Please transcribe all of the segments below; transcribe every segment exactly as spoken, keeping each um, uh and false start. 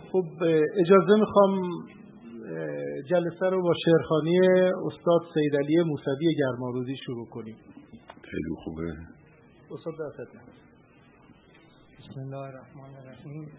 خب اجازه میخوام جلسه رو با شعرخوانی استاد سیدعلی موسوی گرمارودی شروع کنیم. خیلی خوبه. استاد در خدمت. بسم الله الرحمن الرحیم.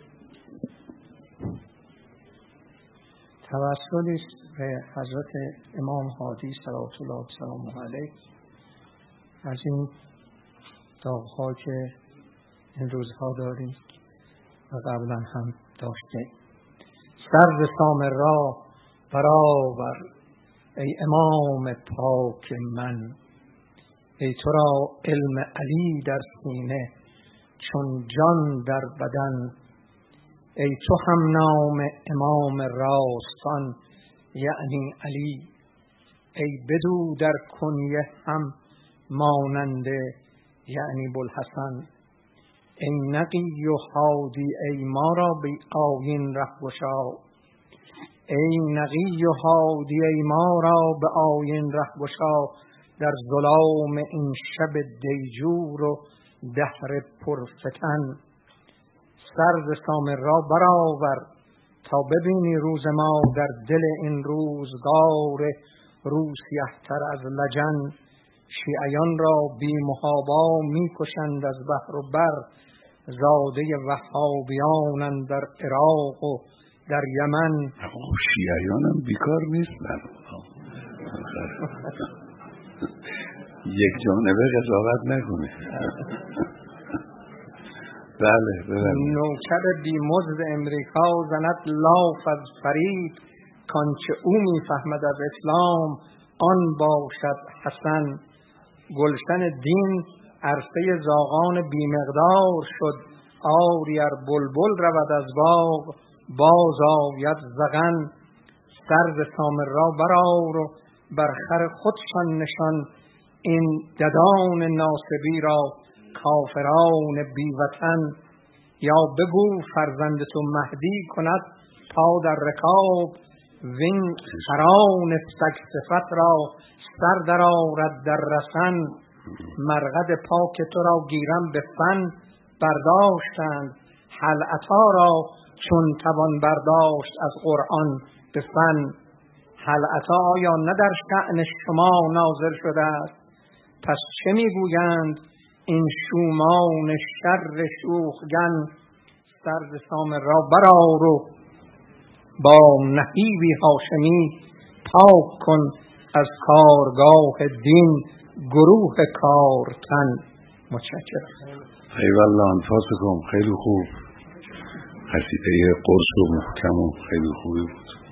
توسلی است به حضرت امام هادی صلوات الله و سلامه علیه از این داغ‌ها که این روزها داریم و قبلا هم داشتیم. سر ز سامرا برآور ای امام پاک من، ای تو را علم علی در سینه چون جان در بدن، ای تو هم نام امام راستان یعنی علی، ای بدو در کنیه هم ماننده یعنی بوالحسن، ای نقی و هادی ای ما را بی آیین رهگشا، ای نقی و هادی ای ما را به آیین رهگشا، در ظلام این شب دیجور و دهر پرفتن. سر ز سامرا برآور تا ببینی روز ما، در دل این روزگار روسیه‌تر از لجن، شیعیان را بی محابا می کشند از بحر و بر، زاده وهابیان در عراق و در یمن. شیعیان هم بیکار نیستن، یک جانبه قضاوت نکنه. بله بله. نوکر بی مزد امریکا زند لاف از فرید، کانچه او می فهمد از اسلام آن باشد حسن. گلشن دین عرصه زاغان بی مقدار شد، آری ار بلبل رود از باغ باز آید زغن. سر ز سامرا برآر و بر خر خودشان نشان، این ددان ناصبی را کافران بی وطن. یا بگو فرزند تو مهدی کند پا در رکاب، وین خران سگ صفت را سر در آرد در رسن. مرقد پاک تو را گیرم به فن برداشتند، خلعتا را چون توان برداشت از قرآن به فن. خلعتا آیا نه در شأن شما نازل شده است؟ پس چه میگویند این شومان شر شوخگن؟ سر ز سامرا برآر و با نهیبی هاشمی پاک کن از کارگاه دین گروه کارتن. متشکرم. ایوالله انفاسکم. خیلی خوب. قصیده قرص و محکم و خیلی خوبی بود.